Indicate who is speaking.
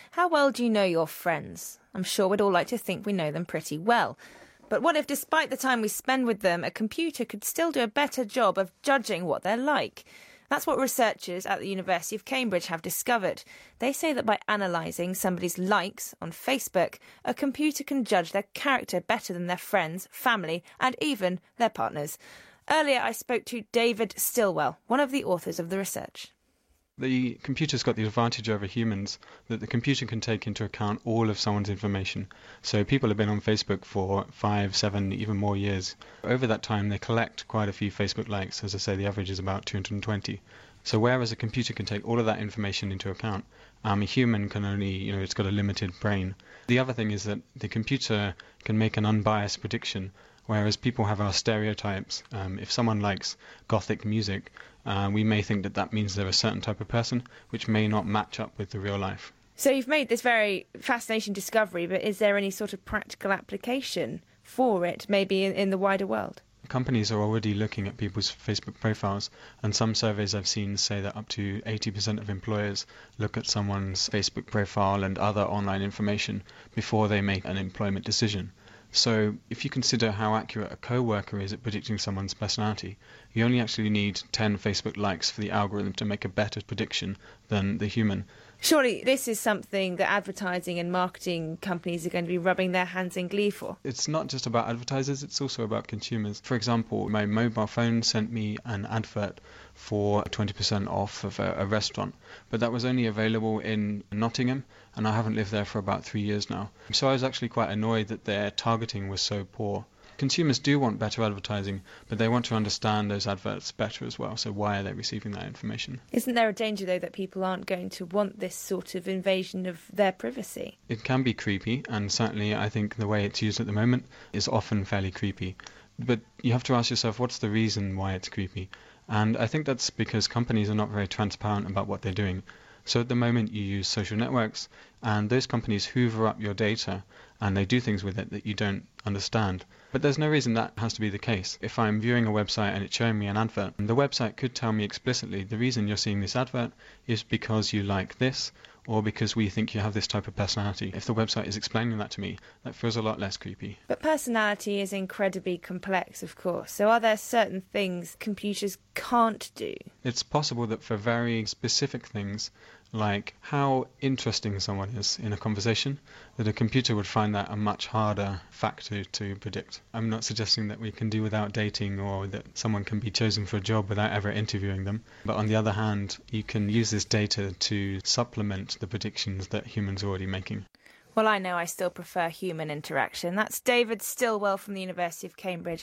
Speaker 1: How well do you know your friends? I'm sure we'd all like to think we know them pretty well. But what if, despite the time we spend with them, a computer could still do a better job of judging what they're like? That's what researchers at the University of Cambridge have discovered. They say that by analysing somebody's likes on Facebook, a computer can judge their character better than their friends, family, and even their partners. Earlier, I spoke to David Stilwell, one of the authors of the research.
Speaker 2: The computer's got the advantage over humans that the computer can take into account all of someone's information. So people have been on Facebook for 5, 7, even more years. Over that time, they collect quite a few Facebook likes. As I say, the average is about 220. So whereas a computer can take all of that information into account, a human can only, it's got a limited brain. The other thing is that the computer can make an unbiased prediction, whereas people have our stereotypes. If someone likes gothic music, we may think that that means they're a certain type of person, which may not match up with the real life.
Speaker 1: So you've made this very fascinating discovery, but is there any sort of practical application for it, maybe in the wider world?
Speaker 2: Companies are already looking at people's Facebook profiles, and some surveys I've seen say that up to 80% of employers look at someone's Facebook profile and other online information before they make an employment decision. So if you consider how accurate a co-worker is at predicting someone's personality, you only actually need 10 Facebook likes for the algorithm to make a better prediction than the human.
Speaker 1: Surely this is something that advertising and marketing companies are going to be rubbing their hands in glee for.
Speaker 2: It's not just about advertisers, it's also about consumers. For example, my mobile phone sent me an advert for 20% off of a restaurant, but that was only available in Nottingham, and I haven't lived there for about 3 years now. So I was actually quite annoyed that their targeting was so poor. Consumers do want better advertising, but they want to understand those adverts better as well. So why are they receiving that information?
Speaker 1: Isn't there a danger, though, that people aren't going to want this sort of invasion of their privacy?
Speaker 2: It can be creepy, and certainly I think the way it's used at the moment is often fairly creepy. But you have to ask yourself, what's the reason why it's creepy? And I think that's because companies are not very transparent about what they're doing. So at the moment you use social networks, and those companies hoover up your data and they do things with it that you don't understand. But there's no reason that has to be the case. If I'm viewing a website and it's showing me an advert, the website could tell me explicitly the reason you're seeing this advert is because you like this, or because we think you have this type of personality. If the website is explaining that to me, that feels a lot less creepy.
Speaker 1: But personality is incredibly complex, of course. So are there certain things computers can't do?
Speaker 2: It's possible that for very specific things, like how interesting someone is in a conversation, that a computer would find that a much harder factor to predict. I'm not suggesting that we can do without dating or that someone can be chosen for a job without ever interviewing them. But on the other hand, you can use this data to supplement the predictions that humans are already making.
Speaker 1: Well, I know I still prefer human interaction. That's David Stilwell from the University of Cambridge.